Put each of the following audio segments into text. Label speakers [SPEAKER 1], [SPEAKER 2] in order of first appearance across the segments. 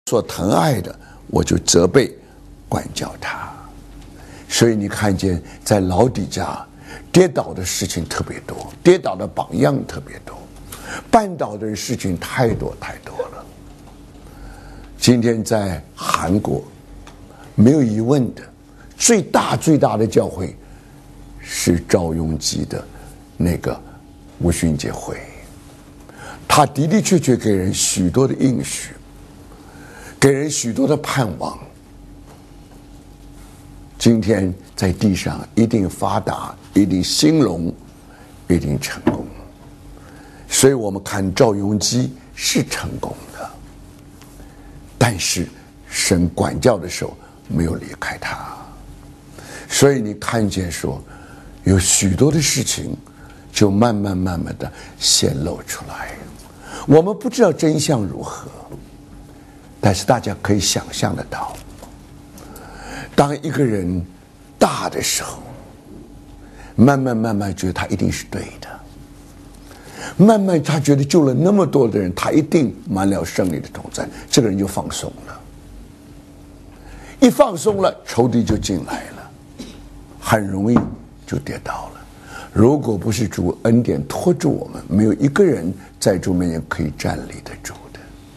[SPEAKER 1] 所疼爱的，我就责备管教他。所以你看见在老底家跌倒的事情特别多，跌倒的榜样特别多，绊倒的事情太多太多了。今天在韩国没有疑问的最大的教会是赵永基的那个无训节会，他的的确确给人许多的应许，给人许多的盼望。今天在地上一定发达，一定兴隆，一定成功。所以我们看赵永基是成功的，但是神管教的时候没有离开他。所以你看见说有许多的事情就慢慢的显露出来，我们不知道真相如何，但是大家可以想象得到，当一个人大的时候，慢慢觉得他一定是对的，慢慢他觉得救了那么多的人，他一定满了圣灵的同在，这个人就放松了。一放松了，仇敌就进来了，很容易就跌倒了。如果不是主恩典托住我们，没有一个人在主面前可以站立得住的。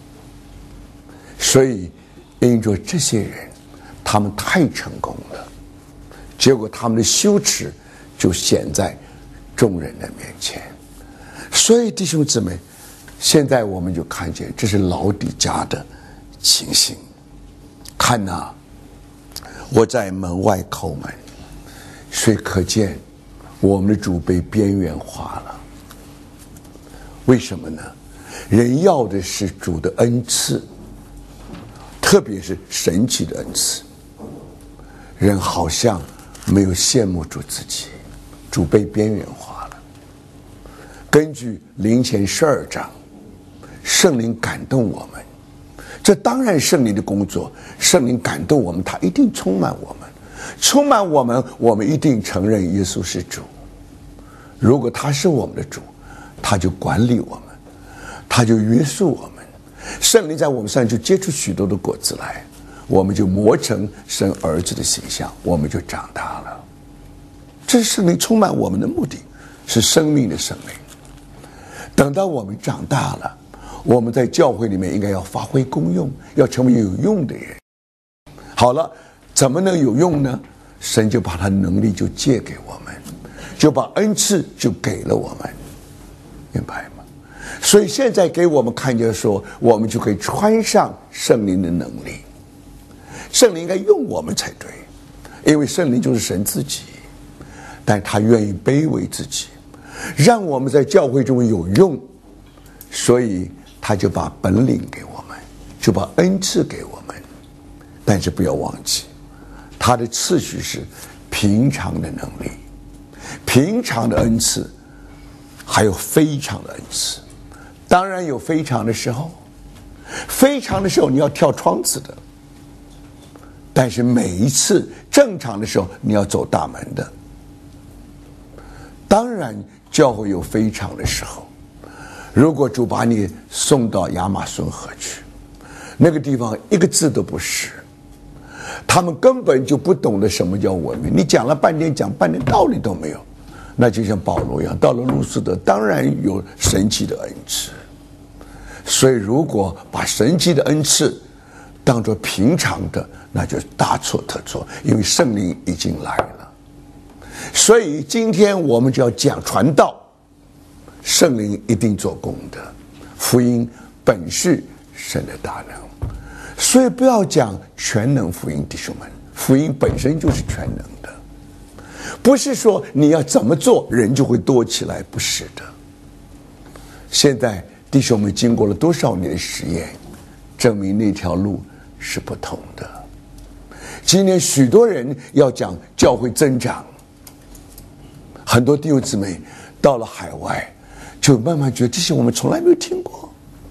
[SPEAKER 1] 所以因着这些人他们太成功了，结果他们的羞耻就显在众人的面前。所以弟兄姊妹，现在我们就看见这是老底家的情形。看哪，我在门外叩门，所以可见我们的主被边缘化了。为什么呢？人要的是主的恩赐，特别是神奇的恩赐。人好像没有羡慕主自己，主被边缘化了。根据林前12章，圣灵感动我们，这当然圣灵的工作，圣灵感动我们，他一定充满我们，充满我们，我们一定承认耶稣是主。如果他是我们的主，他就管理我们，他就约束我们，圣灵在我们身上就结出许多的果子来，我们就磨成神儿子的形象，我们就长大了。这是圣灵充满我们的目的，是生命的圣灵。等到我们长大了，我们在教会里面应该要发挥功用，要成为有用的人。好了，怎么能有用呢？神就把他能力就借给我们，就把恩赐就给了我们，明白吗？所以现在给我们看见说，我们就可以穿上圣灵的能力。圣灵应该用我们才对，因为圣灵就是神自己，但他愿意卑微自己，让我们在教会中有用，所以他就把本领给我们，就把恩赐给我们。但是不要忘记，他的次序是平常的能力，平常的恩赐，还有非常的恩赐。当然有非常的时候，非常的时候你要跳窗子的，但是每一次正常的时候你要走大门的。当然教会有非常的时候，如果主把你送到亚马逊河去，那个地方一个字都不识，他们根本就不懂得什么叫文明，你讲了半天，讲半天道理都没有。那就像保罗一样，到了路斯德当然有神奇的恩赐。所以如果把神奇的恩赐当作平常的，那就大错特错，因为圣灵已经来了。所以今天我们就要讲传道，圣灵一定做工的，福音本是神的大能。所以不要讲全能福音，弟兄们，福音本身就是全能的，不是说你要怎么做人就会多起来，不是的。现在弟兄们经过了多少年的实验，证明那条路是不同的。今天许多人要讲教会增长，很多弟兄姊妹到了海外就慢慢觉得这些我们从来没有听过，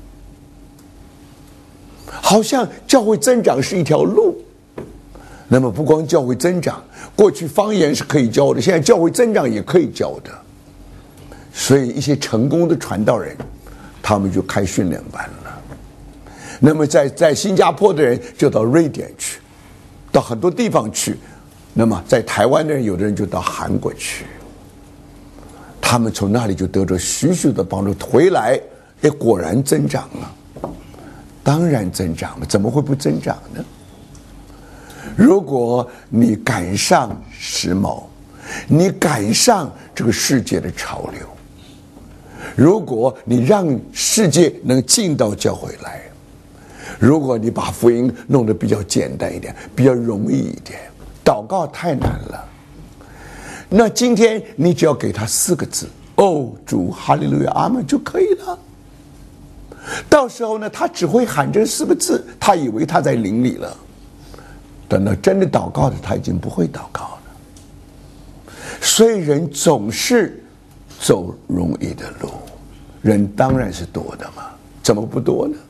[SPEAKER 1] 好像教会增长是一条路。那么不光教会增长，过去方言是可以教的，现在教会增长也可以教的。所以一些成功的传道人，他们就开训练班了。 那么在新加坡的人就到瑞典去，到很多地方去。那么在台湾的人，有的人就到韩国去。他们从那里就得着许许的帮助，回来，果然增长了。当然增长了，怎么会不增长呢？如果你赶上时髦，你赶上这个世界的潮流，如果你让世界能进到教会来，如果你把福音弄得比较简单一点，比较容易一点，祷告太难了。那今天你只要给他4个字：哦，主，哈利路亚，阿们就可以了。到时候呢，他只会喊这4个字，他以为他在灵里了。等到真的祷告的，他已经不会祷告了。所以人总是走容易的路，人当然是多的嘛，怎么不多呢？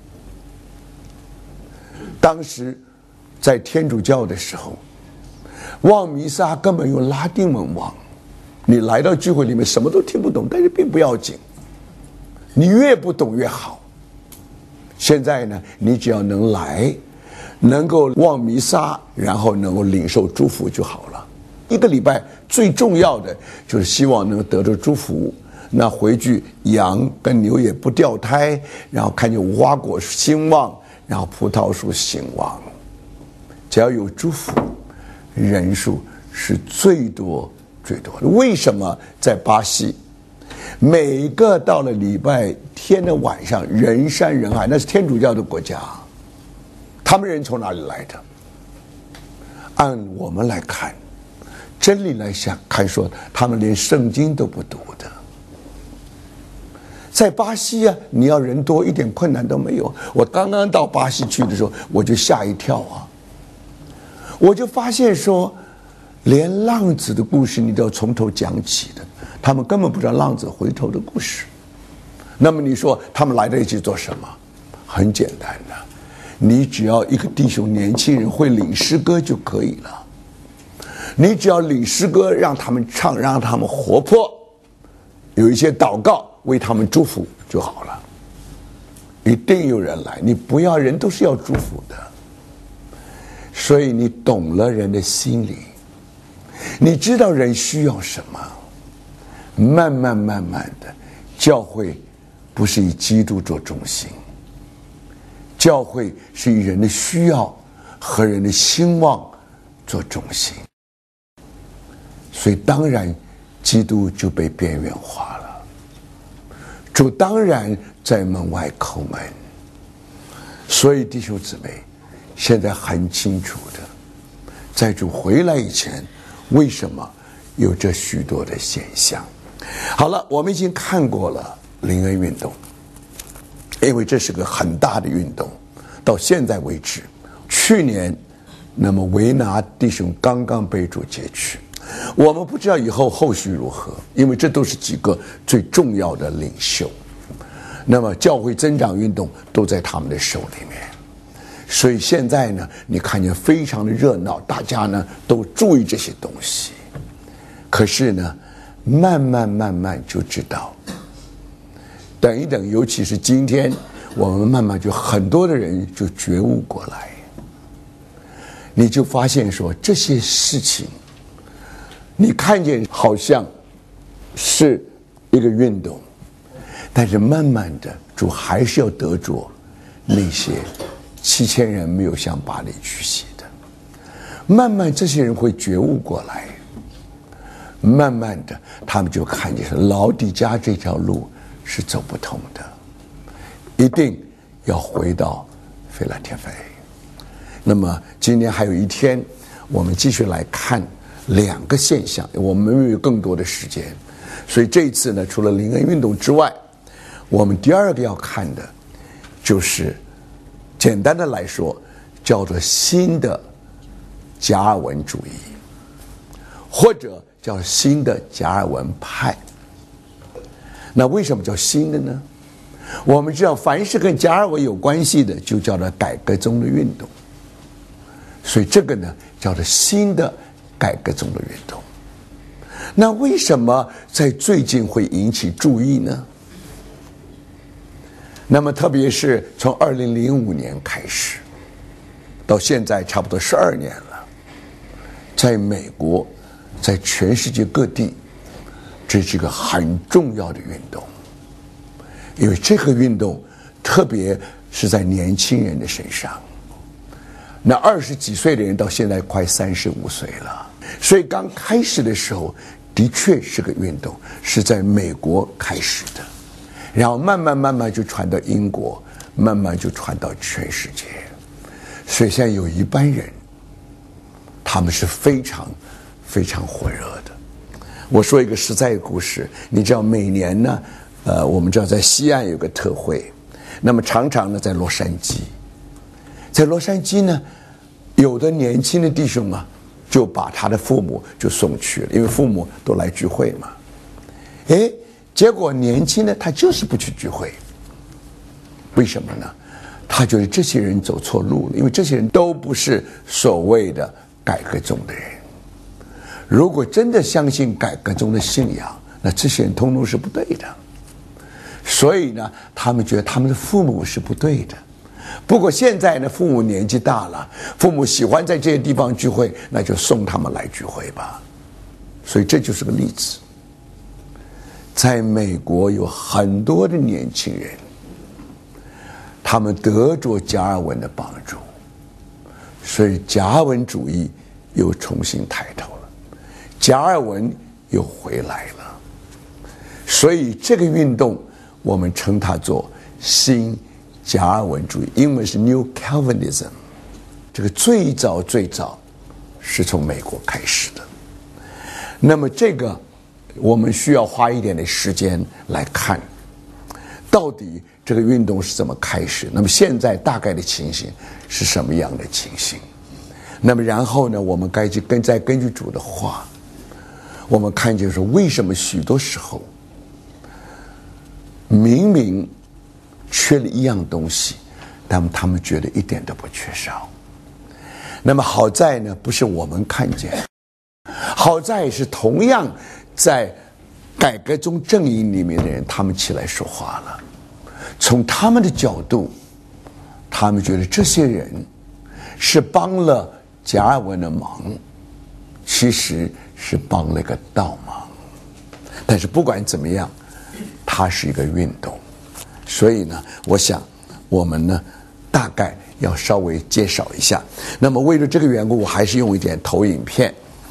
[SPEAKER 1] 当时在天主教的时候，望弥撒根本用拉丁文望，你来到聚会里面什么都听不懂，但是并不要紧，你越不懂越好。现在呢，你只要能来，能够望弥撒，然后能够领受祝福就好了。1个礼拜最重要的就是希望能得着祝福，那回去羊跟牛也不掉胎，然后看见无花果兴旺，然后葡萄树兴旺。只要有祝福，人数是最多最多的。为什么在巴西每个到了礼拜天的晚上人山人海？那是天主教的国家，他们人从哪里来的？按我们来看，真理来想看，说他们连圣经都不读的。在巴西啊，你要人多一点困难都没有。我刚刚到巴西去的时候，我就吓一跳啊！我就发现说，连浪子的故事你都要从头讲起的，他们根本不知道浪子回头的故事。那么你说他们来在一起做什么？很简单的，你只要一个弟兄年轻人会领诗歌就可以了。你只要领诗歌，让他们唱，让他们活泼，有一些祷告为他们祝福就好了。一定有人来，你不要，人都是要祝福的。所以你懂了人的心理，你知道人需要什么，慢慢的，教会不是以基督做中心，教会是以人的需要和人的兴旺做中心。所以当然基督就被边缘化了，主当然在门外叩门。所以弟兄姊妹，现在很清楚的，在主回来以前，为什么有这许多的现象？好了，我们已经看过了灵恩运动，因为这是个很大的运动，到现在为止，去年那么维拿弟兄刚刚被主接去，我们不知道以后后续如何，因为这都是几个最重要的领袖，那么教会增长运动都在他们的手里面。所以现在呢，你看见非常的热闹，大家呢都注意这些东西。可是呢，慢慢就知道，等一等，尤其是今天，我们慢慢就很多的人就觉悟过来，你就发现说这些事情，你看见好像是一个运动，但是慢慢的，主还是要得着那些7000人没有向巴黎屈膝的。慢慢这些人会觉悟过来，慢慢的他们就看见老底嘉这条路是走不通的，一定要回到腓拉铁非。那么今天还有一天，我们继续来看2个现象，我们没有更多的时间，所以这一次呢，除了灵恩运动之外，我们第2个要看的就是简单的来说叫做新的加尔文主义，或者叫新的加尔文派。那为什么叫新的呢？我们知道凡是跟加尔文有关系的就叫做改革宗的运动，所以这个呢叫做新的改革宗的运动。那为什么在最近会引起注意呢？ 那么特别是从2005年开始，到现在差不多12年了，在美国，在全世界各地，这是一个很重要的运动。因为这个运动特别是在年轻人的身上，那20几岁的人到现在快35岁了，所以刚开始的时候的确是个运动，是在美国开始的，然后慢慢就传到英国，慢慢就传到全世界。所以现在有一般人，他们是非常非常火热的。我说一个实在的故事，你知道每年呢，我们知道在西岸有个特会，那么常常呢在洛杉矶，在洛杉矶呢，有的年轻的弟兄啊，就把他的父母就送去了，因为父母都来聚会嘛。结果年轻的他就是不去聚会，为什么呢？他觉得这些人走错路了，因为这些人都不是所谓的改革中的人。如果真的相信改革中的信仰，那这些人通通是不对的。所以呢，他们觉得他们的父母是不对的。不过现在呢，父母年纪大了，父母喜欢在这些地方聚会，那就送他们来聚会吧。所以这就是个例子。在美国有很多的年轻人，他们得着加尔文的帮助，所以加尔文主义又重新抬头了，加尔文又回来了。所以这个运动我们称它做新加尔文主义，英文是 New Calvinism。 这个最早是从美国开始的。那么这个我们需要花一点的时间来看，到底这个运动是怎么开始，那么现在大概的情形是什么样的情形。那么然后呢，我们该去再根据主的话，我们看见说为什么许多时候明明缺了一样东西，但他们觉得一点都不缺少。那么好在呢，不是我们看见，好在是同样在改革中阵营里面的人，他们起来说话了。从他们的角度，他们觉得这些人是帮了加尔文的忙，其实是帮了一个倒忙。但是不管怎么样，它是一个运动。所以呢，我想我们呢大概要稍微介绍一下。那么为了这个缘故，我还是用一点投影片。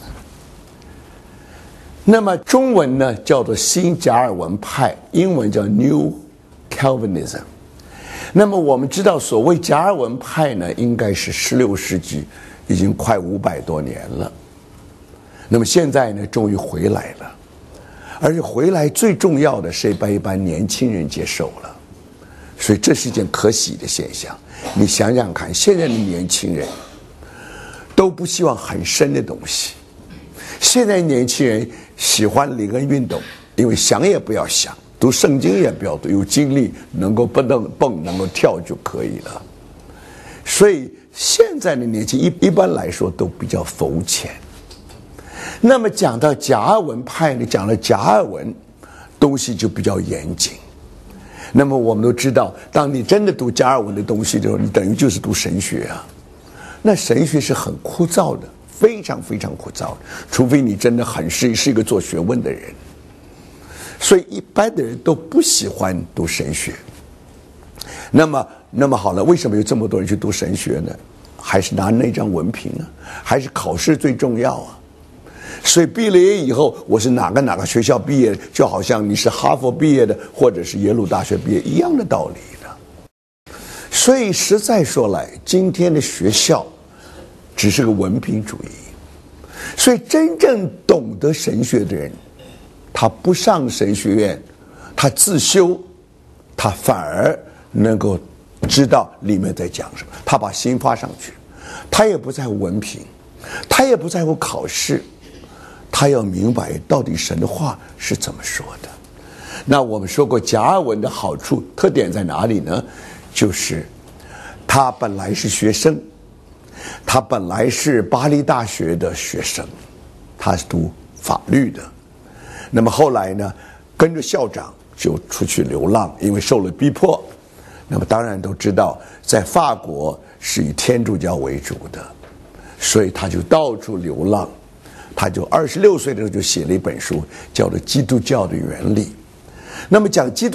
[SPEAKER 1] 那么中文呢叫做新加尔文派，英文叫 New Calvinism。 那么我们知道所谓加尔文派呢，应该是16世纪，已经快500多年了。那么现在呢终于回来了，而且回来最重要的是被一般年轻人接受了，所以这是一件可喜的现象。你想想看，现在的年轻人都不希望很深的东西，现在年轻人喜欢灵恩运动，因为想也不要想，读圣经也不要读，有精力能够蹦能够跳就可以了。所以现在的年轻一般来说都比较肤浅。那么讲到加尔文派呢，讲了加尔文东西就比较严谨。那么我们都知道，当你真的读加尔文的东西的时候，你等于就是读神学啊。那神学是很枯燥的，非常非常枯燥的，除非你真的是一个做学问的人。所以一般的人都不喜欢读神学。那么好了，为什么有这么多人去读神学呢？还是拿那张文凭呢？还是考试最重要啊？所以毕了业以后，我是哪个学校毕业，就好像你是哈佛毕业的，或者是耶鲁大学毕业一样的道理的。所以实在说来，今天的学校只是个文凭主义。所以真正懂得神学的人，他不上神学院，他自修，他反而能够知道里面在讲什么，他把心发上去，他也不在乎文凭，他也不在乎考试，他要明白到底神的话是怎么说的。那我们说过加尔文的好处特点在哪里呢？就是他本来是学生，他本来是巴黎大学的学生，他是读法律的。那么后来呢，跟着校长就出去流浪，因为受了逼迫， 那么当然都知道，在法国是以天主教为主的，所以他就到处流浪。他就26岁的时候就写了一本书，叫做《基督教的原理》。那么讲基督